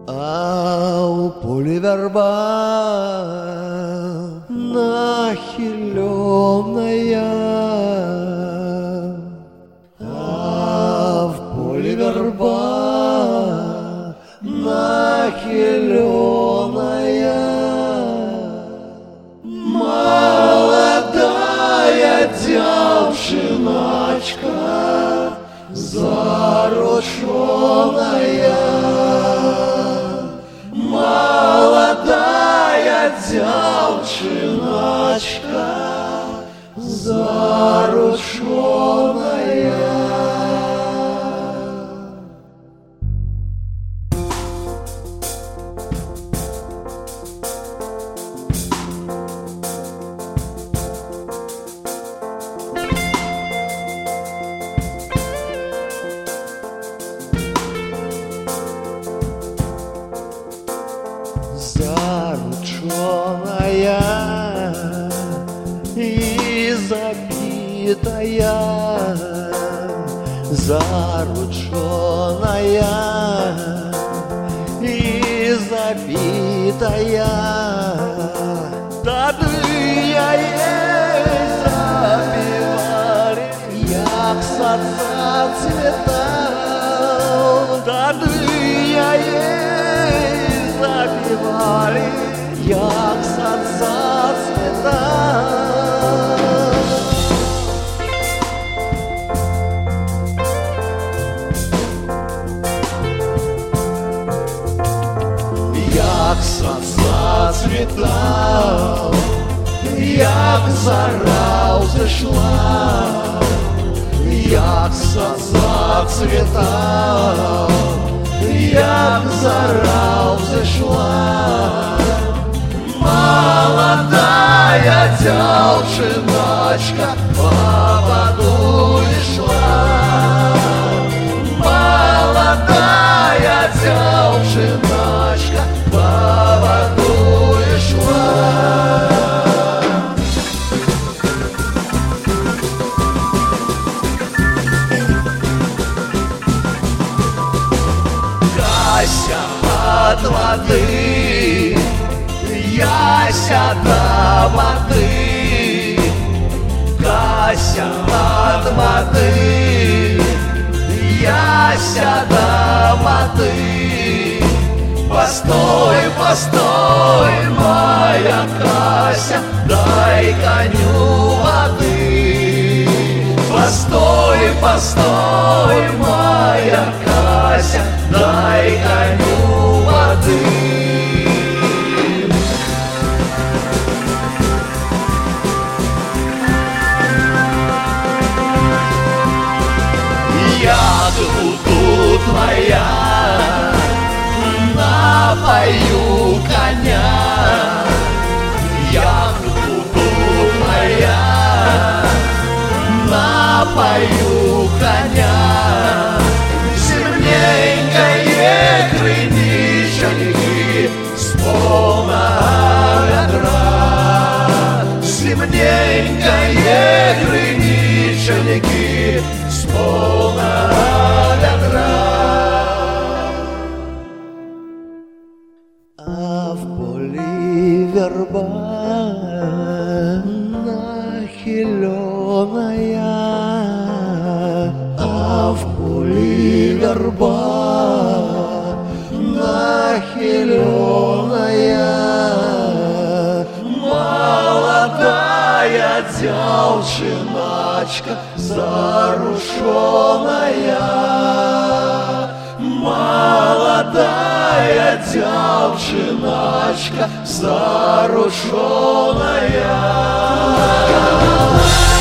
А у поля верба нахиленная, а в поле верба нахиленая, молодая девчиначка зарученная. Молодая девчиначка зарученная. Зарученная и забитая, зарученная и забитая, тады я ей запевали, як садца цветал, тады я ей запевали, як садца цветал. Як садца цветал, як зара взошла, як садца цветал, як зара взошла. Молодая девчиначка по воду и шла. Молодая девчиначка по воду и шла. Яся от воды, Яся до воды, Кася от воды, Яся до воды. Постой, постой, моя Кася, дай коню воды. Постой, постой, моя Кася, дай коню воды. Я буду твоя, напою коня. Я буду твоя, напою коня. Зимненькое крыничоньки с полного ведра. Зимненькое крыничоньки с полного ведра. А в поле верба нахиленая, а в поле верба нахиленая, молодая девчиначка зарушенная. Молодая девчиначка зарушенная.